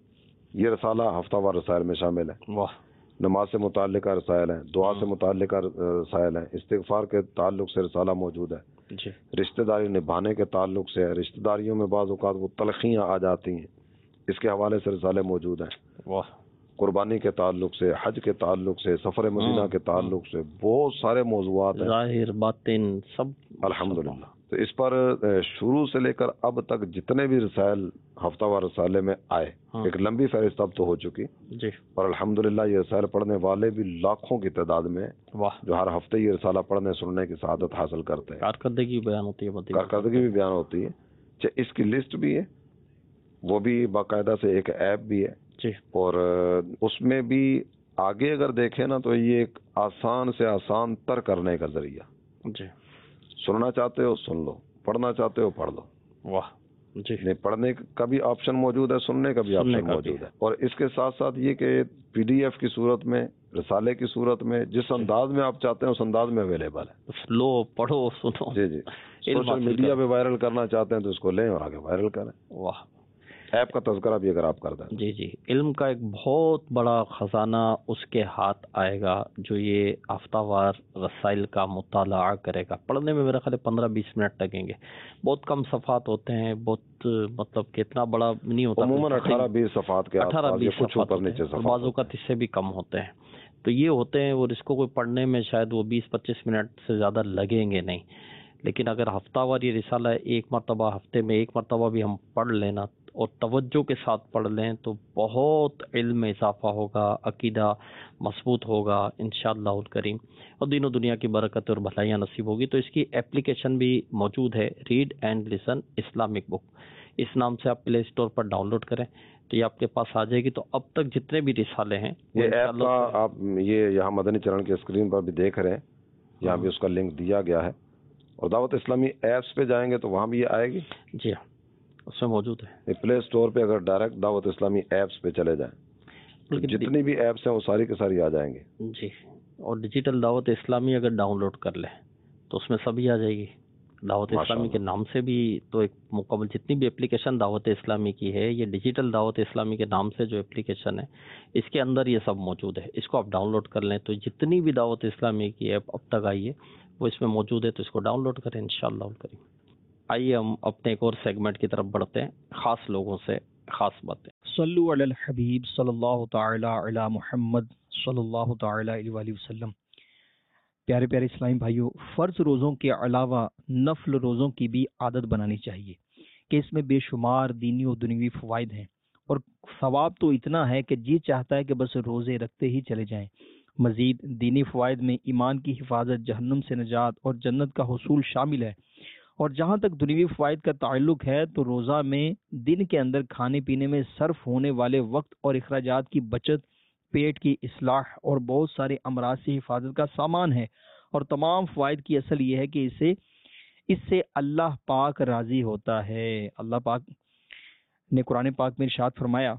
ये रसाला हफ्तावार रसायल में शामिल है। वाह। नमाज से मुताल्लिक़ रसायल हैं, दुआ से मुताल्लिक़ रसायल हैं, इस्तिग़फ़ार के ताल्लुक से रसाला मौजूद है, जी, रिश्तेदारी निभाने के ताल्लुक से है, रिश्तेदारियों में बाज़ औक़ात वो तलख़ियाँ आ जाती हैं, इसके हवाले से रसाले मौजूद हैं। वाह। कुर्बानी के ताल्लुक से, हज के ताल्लुक से, सफ़र मदीना के ताल्लुक से बहुत सारे मौज़ूआत हैं, ज़ाहिर बातिन सब, अल्हम्दुलिल्लाह। तो इस पर शुरू से लेकर अब तक जितने भी रसायल हफ्तावार रसाले में आए, एक लंबी फहरिस्त अब तो हो चुकी जी, और अल्हम्दुलिल्लाह ये रसायल पढ़ने वाले भी लाखों की तादाद में, वाह, जो हर हफ्ते ये रसाला पढ़ने सुनने की सआदत हासिल करते हैं। कारकर्दगी बयान होती है, कारकर्दगी भी बयान होती है। अच्छा, इसकी लिस्ट भी है, वो भी बाकायदा से एक ऐप भी है जी, और उसमें भी आगे अगर देखें ना तो ये एक आसान से आसान तर करने का जरिया। जी, सुनना चाहते हो सुन लो, पढ़ना चाहते हो पढ़ लो। वाह, जी, नहीं पढ़ने का भी ऑप्शन मौजूद है, सुनने का भी ऑप्शन मौजूद है। और इसके साथ साथ ये कि पीडीएफ की सूरत में, रसाले की सूरत में, जिस अंदाज में आप चाहते हैं उस अंदाज में अवेलेबल है। लो, पढ़ो, सुनो। जी जी। सोशल मीडिया पे वायरल करना चाहते हैं तो इसको लें और आगे वायरल करें। वाह। ऐप का तज़किरा भी अगर आप कर दें। जी जी, इल्म का एक बहुत बड़ा खजाना उसके हाथ आएगा जो ये हफ्तावार रसाइल का मुताला करेगा। पढ़ने में मेरा ख्याल है पंद्रह बीस मिनट लगेंगे, बहुत कम सफ़ात होते हैं, बहुत मतलब कितना बड़ा नहीं होता, उम्मूमन अठारह बीस सफ़ात के अठारह बीस कुछ ऊपर नीचे सफ़ात, बाज़ औक़ात इससे भी कम होते हैं। तो ये होते हैं और इसको कोई पढ़ने में शायद वो बीस पच्चीस मिनट से ज़्यादा लगेंगे नहीं। लेकिन अगर हफ्तावार ये रिसाला एक मरतबा हफ्ते में एक मरतबा भी हम पढ़ लेना اور توجہ کے ساتھ پڑھ لیں تو بہت علم میں اضافہ ہوگا، عقیدہ مضبوط ہوگا انشاءاللہ الکریم، اور دین و دنیا کی برکت اور بھلائیاں نصیب ہوگی۔ تو اس کی اپلیکیشن بھی موجود ہے، read and listen Islamic book, اس نام سے آپ پلے اسٹور پر ڈاؤن لوڈ کریں تو یہ آپ کے پاس آ جائے گی۔ تو اب تک جتنے بھی رسالے ہیں یہ ایپ کا آپ یہ یہاں مدنی چرن کے اسکرین پر بھی دیکھ رہے ہیں، یہاں بھی اس کا لنک دیا گیا ہے، اور دعوت اسلامی ایپس پہ جائیں گے تو وہاں بھی یہ آئے گی، جی ہاں اس میں موجود ہے۔ پلے اسٹور پہ اگر ڈائریکٹ دعوت اسلامی ایپس پہ چلے جائیں تو جتنی بھی ایپس ہیں وہ ساری کے ساری آ جائیں گے جی، اور ڈیجیٹل دعوت اسلامی اگر ڈاؤن لوڈ کر لیں تو اس میں سبھی آ جائے گی، دعوت اسلامی کے نام سے بھی تو ایک مکمل جتنی بھی اپلیکیشن دعوت اسلامی کی ہے، یہ ڈیجیٹل دعوت اسلامی کے نام سے جو اپلیکیشن ہے اس کے اندر یہ سب موجود ہے، اس کو آپ ڈاؤن لوڈ کر لیں تو جتنی بھی دعوت اسلامی کی ایپ اب تک آئی ہے وہ اس میں موجود ہے، تو اس کو ڈاؤن لوڈ کریں انشاءاللہ الکریم۔ آئیے ہم اپنے ایک اور سیگمنٹ کی طرف بڑھتے ہیں، خاص لوگوں سے خاص باتیں۔ صلو علی الحبیب صلی اللہ تعالی علی محمد صلی اللہ تعالی علیہ وآلہ وسلم۔ پیارے پیارے اسلامی بھائیوں، فرض روزوں کے علاوہ نفل روزوں کی بھی عادت بنانی چاہیے کہ اس میں بے شمار دینی و دنیوی فوائد ہیں، اور ثواب تو اتنا ہے کہ جی چاہتا ہے کہ بس روزے رکھتے ہی چلے جائیں۔ مزید دینی فوائد میں ایمان کی حفاظت، جہنم سے نجات اور جنت کا حصول شامل ہے، اور جہاں تک دنیوی فوائد کا تعلق ہے تو روزہ میں دن کے اندر کھانے پینے میں صرف ہونے والے وقت اور اخراجات کی بچت، پیٹ کی اصلاح اور بہت سارے امراض سے حفاظت کا سامان ہے، اور تمام فوائد کی اصل یہ ہے کہ اسے اس سے اللہ پاک راضی ہوتا ہے۔ اللہ پاک نے قرآن پاک میں ارشاد فرمایا،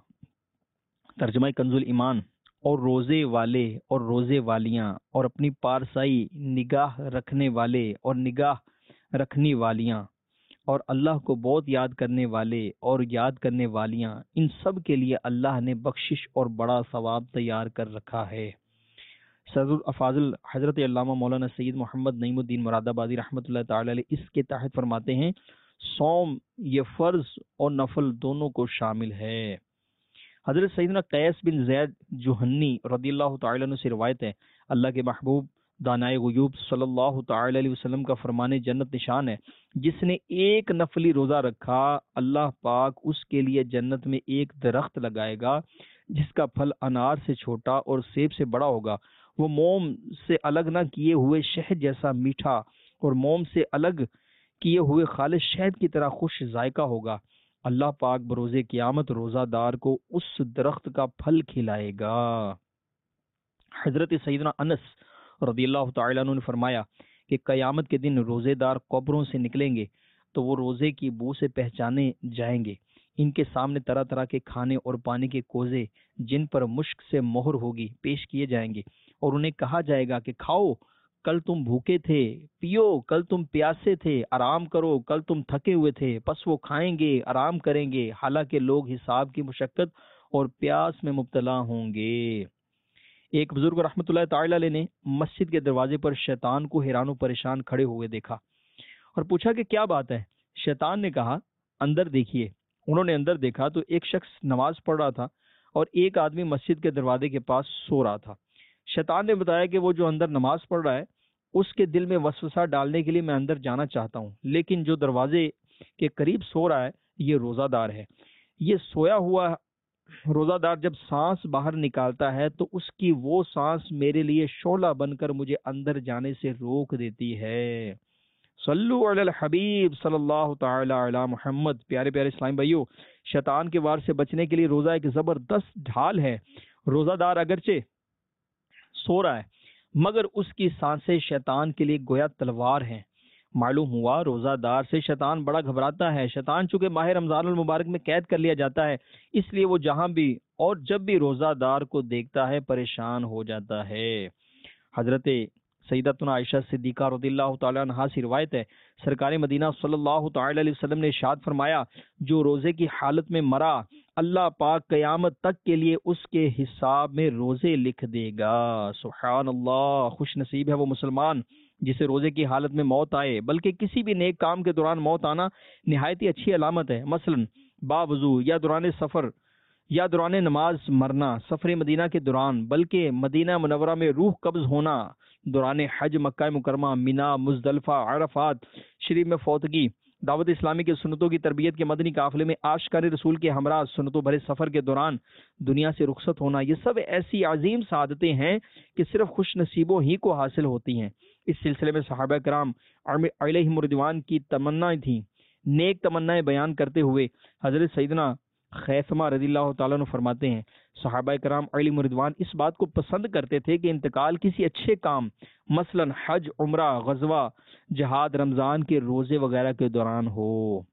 ترجمہ کنز الایمان، اور روزے والے اور روزے والیاں اور اپنی پارسائی نگاہ رکھنے والے اور نگاہ رکھنی والیاں اور اللہ کو بہت یاد کرنے والے اور یاد کرنے والیاں، ان سب کے لیے اللہ نے بخشش اور بڑا ثواب تیار کر رکھا ہے۔ صدر الافاضل حضرت علامہ مولانا سید محمد نعیم الدین مراد آبادی رحمۃ اللہ تعالی علیہ اس کے تحت فرماتے ہیں، صوم یہ فرض اور نفل دونوں کو شامل ہے۔ حضرت سیدنا قیس بن زید جوہنی رضی اللہ تعالی عنہ سے روایت ہے، اللہ کے محبوب دانائے غیوب صلی اللہ تعالی علیہ وسلم کا فرمان جنت نشان ہے، جس نے ایک نفلی روزہ رکھا اللہ پاک اس کے لیے جنت میں ایک درخت لگائے گا جس کا پھل انار سے چھوٹا اور سیب سے بڑا ہوگا، وہ موم سے الگ نہ کیے ہوئے شہد جیسا میٹھا اور موم سے الگ کیے ہوئے خالص شہد کی طرح خوش ذائقہ ہوگا۔ اللہ پاک بروز قیامت روزہ دار کو اس درخت کا پھل کھلائے گا۔ حضرت سیدنا انس رضی اللہ تعالیٰ عنہ نے فرمایا کہ قیامت کے دن روزے دار قبروں سے نکلیں گے تو وہ روزے کی بو سے پہچانے جائیں گے، ان کے سامنے طرح طرح کے کھانے اور پانی کے کوزے جن پر مشک سے مہر ہوگی پیش کیے جائیں گے، اور انہیں کہا جائے گا کہ کھاؤ کل تم بھوکے تھے، پیو کل تم پیاسے تھے، آرام کرو کل تم تھکے ہوئے تھے، پس وہ کھائیں گے آرام کریں گے، حالانکہ لوگ حساب کی مشقت اور پیاس میں مبتلا ہوں گے۔ ایک بزرگ رحمۃ اللہ تعالی علیہ نے مسجد کے دروازے پر شیطان کو حیران و پریشان کھڑے ہوئے دیکھا اور پوچھا کہ کیا بات ہے؟ شیطان نے کہا اندر دیکھیے۔ انہوں نے اندر دیکھا تو ایک شخص نماز پڑھ رہا تھا اور ایک آدمی مسجد کے دروازے کے پاس سو رہا تھا۔ شیطان نے بتایا کہ وہ جو اندر نماز پڑھ رہا ہے اس کے دل میں وسوسہ ڈالنے کے لیے میں اندر جانا چاہتا ہوں، لیکن جو دروازے کے قریب سو رہا ہے یہ روزہ دار ہے۔ یہ سویا ہوا روزہ دار جب سانس باہر نکالتا ہے تو اس کی وہ سانس میرے لیے شعلہ بن کر مجھے اندر جانے سے روک دیتی ہے۔ صلو علی الحبیب صلی اللہ تعالی علی محمد۔ پیارے پیارے اسلام بھائیو، شیطان کے وار سے بچنے کے لیے روزہ ایک زبردست ڈھال ہے۔ روزہ دار اگرچہ سو رہا ہے مگر اس کی سانسیں شیطان کے لیے گویا تلوار ہیں۔ معلوم ہوا روزہ دار سے شیطان بڑا گھبراتا ہے۔ شیطان چونکہ ماہ رمضان المبارک میں قید کر لیا جاتا ہے، اس لیے وہ جہاں بھی اور جب بھی روزہ دار کو دیکھتا ہے پریشان ہو جاتا ہے۔ حضرت سیدتنا عائشہ صدیقہ رضی اللہ تعالیٰ عنہا سے روایت ہے، سرکار مدینہ صلی اللہ تعالی علیہ وسلم نے ارشاد فرمایا، جو روزے کی حالت میں مرا اللہ پاک قیامت تک کے لیے اس کے حساب میں روزے لکھ دے گا۔ سبحان اللہ، خوش نصیب ہے وہ مسلمان جسے روزے کی حالت میں موت آئے، بلکہ کسی بھی نیک کام کے دوران موت آنا نہایت ہی اچھی علامت ہے۔ مثلا باوضو یا دوران سفر یا دوران نماز مرنا سفر مدینہ کے دوران، بلکہ مدینہ منورہ میں روح قبض ہونا دوران حج، مکہ مکرمہ، مینا، مزدلفہ، عرفات شریف میں فوتگی دعوت اسلامی کے سنتوں کی تربیت کے مدنی قافلے میں آشکار رسول کے ہمراہ سنتوں بھرے سفر کے دوران دنیا سے رخصت ہونا، یہ سب ایسی عظیم سعادتیں ہیں کہ صرف خوش نصیبوں ہی کو حاصل ہوتی ہیں۔ اس سلسلے میں صحابہ کرام علیہم رضوان کی تمنائیں تھیں۔ نیک تمنائیں بیان کرتے ہوئے حضرت سیدنا خیثمہ رضی اللہ تعالیٰ عنہ فرماتے ہیں، صحابہ کرام علیہم رضوان اس بات کو پسند کرتے تھے کہ انتقال کسی اچھے کام مثلا حج، عمرہ، غزوہ، جہاد، رمضان کے روزے وغیرہ کے دوران ہو۔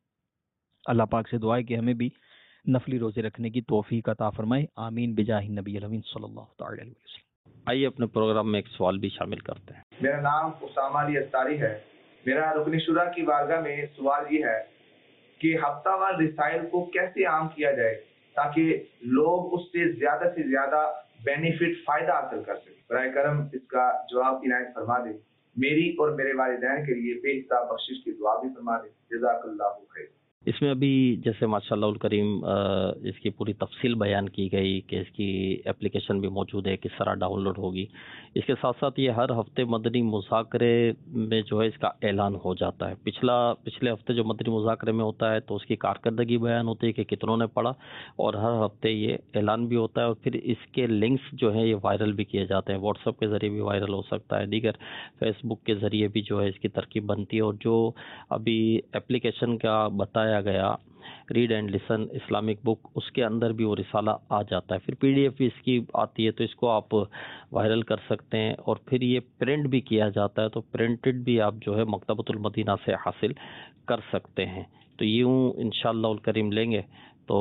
اللہ پاک سے دعا ہے کہ ہمیں بھی نفلی روزے رکھنے کی توفیق عطا فرمائے، آمین بجاہ نبی الامین صلی اللہ تعالی علیہ وسلم۔ آئیے اپنے پروگرام میں ایک سوال بھی شامل کرتے ہیں۔ میرا نام اسامہ علی استاری ہے۔ میرا رکن شورا کی بارگاہ میں سوال یہ ہے کہ ہفتہ وار رسائل کو کیسے عام کیا جائے تاکہ لوگ اس سے زیادہ سے زیادہ بینیفٹ، فائدہ حاصل کر سکیں۔ براہ کرم اس کا جواب عنایت فرما دیں۔ میری اور میرے والدین کے لیے بے حساب بخشش کی دعا بھی فرما دیں۔ جزاک اللہ خیر۔ اس میں ابھی جیسے ماشاء اللہ الکریم اس کی پوری تفصیل بیان کی گئی کہ اس کی اپلیکیشن بھی موجود ہے، کس طرح ڈاؤن لوڈ ہوگی۔ اس کے ساتھ ساتھ یہ ہر ہفتے مدنی مذاکرے میں جو ہے اس کا اعلان ہو جاتا ہے۔ پچھلا پچھلے ہفتے جو مدنی مذاکرے میں ہوتا ہے تو اس کی کارکردگی بیان ہوتی ہے کہ کتنوں نے پڑھا، اور ہر ہفتے یہ اعلان بھی ہوتا ہے، اور پھر اس کے لنکس جو ہیں یہ وائرل بھی کیے جاتے ہیں۔ واٹس ایپ کے ذریعے بھی وائرل ہو سکتا ہے، دیگر فیس بک کے ذریعے بھی جو ہے اس کی ترکیب بنتی ہے۔ اور جو ابھی اپلیکیشن کا بتایا گیا read and listen Islamic book, اس کے اندر بھی وہ رسالہ آ جاتا ہے، پھر پی ڈی ایف بھی اس کی آتی ہے، تو اس کو آپ وائرل کر سکتے ہیں، اور پھر یہ پرنٹ بھی کیا جاتا ہے، تو پرنٹڈ بھی آپ جو ہے مکتبۃ المدینہ سے حاصل کر سکتے ہیں۔ تو یوں انشاءاللہ الکریم لیں گے تو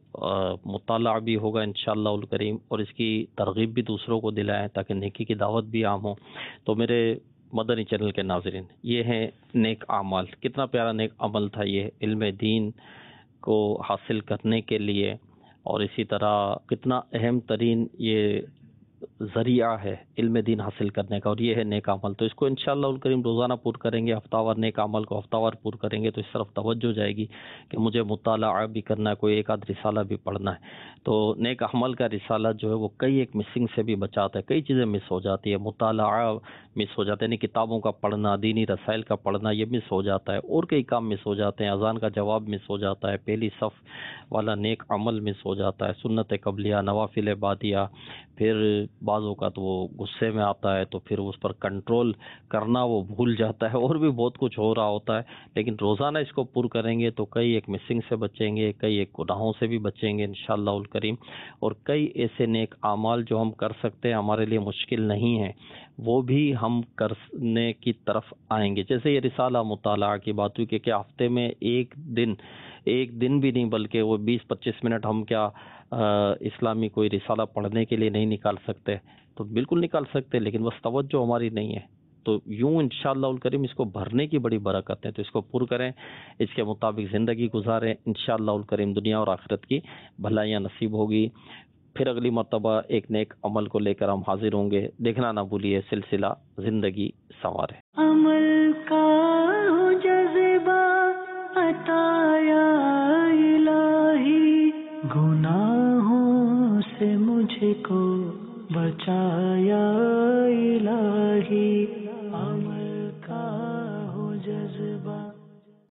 مطالعہ بھی ہوگا انشاءاللہ الکریم، اور اس کی ترغیب بھی دوسروں کو دلائیں تاکہ نیکی کی دعوت بھی عام ہو۔ تو میرے مدنی چینل کے ناظرین، یہ ہیں نیک اعمال۔ کتنا پیارا نیک عمل تھا یہ، علم دین کو حاصل کرنے کے لیے، اور اسی طرح کتنا اہم ترین یہ ذریعہ ہے علم دین حاصل کرنے کا، اور یہ ہے نیک عمل۔ تو اس کو انشاءاللہ الکریم روزانہ پور کریں گے، ہفتہ وار نیک عمل کو ہفتہ وار پور کریں گے تو اس طرف توجہ جائے گی کہ مجھے مطالعہ بھی کرنا ہے، کوئی ایک آدھ رسالہ بھی پڑھنا ہے۔ تو نیک عمل کا رسالہ جو ہے وہ کئی ایک مسنگ سے بھی بچاتا ہے، کئی چیزیں مس ہو جاتی ہے، مطالعہ مس ہو جاتا ہے، یعنی کتابوں کا پڑھنا، دینی رسائل کا پڑھنا یہ مس ہو جاتا ہے، اور کئی کام مس ہو جاتے ہیں، اذان کا جواب مس ہو جاتا ہے، پہلی صف والا نیک عمل مس ہو جاتا ہے، سنت قبلیہ، نوافل بادیہ، پھر بعض اوقات وہ غصے میں آتا ہے تو پھر اس پر کنٹرول کرنا وہ بھول جاتا ہے، اور بھی بہت کچھ ہو رہا ہوتا ہے۔ لیکن روزانہ اس کو پور کریں گے تو کئی ایک مسنگ سے بچیں گے، کئی ایک گناہوں سے بھی بچیں گے انشاءاللہ الکریم، اور کئی ایسے نیک اعمال جو ہم کر سکتے ہیں، ہمارے لیے مشکل نہیں ہیں، وہ بھی ہم کرنے کی طرف آئیں گے۔ جیسے یہ رسالہ مطالعہ کی بات ہوئی کہ کیا ہفتے میں ایک دن ایک دن بھی نہیں بلکہ وہ بیس پچیس منٹ ہم کیا اسلامی کوئی رسالہ پڑھنے کے لیے نہیں نکال سکتے؟ تو بالکل نکال سکتے، لیکن بس توجہ ہماری نہیں ہے۔ تو یوں انشاءاللہ الکریم اس کو بھرنے کی بڑی برکت ہے، تو اس کو پر کریں، اس کے مطابق زندگی گزاریں، انشاءاللہ الکریم دنیا اور آخرت کی بھلائیاں نصیب ہوگی۔ پھر اگلی مرتبہ ایک نیک عمل کو لے کر ہم حاضر ہوں گے۔ دیکھنا نہ بھولیے سلسلہ زندگی سنوارے۔ عمل کا جذبہ عطا یا الہی، گناہوں سے مجھ کو بچایا الہی۔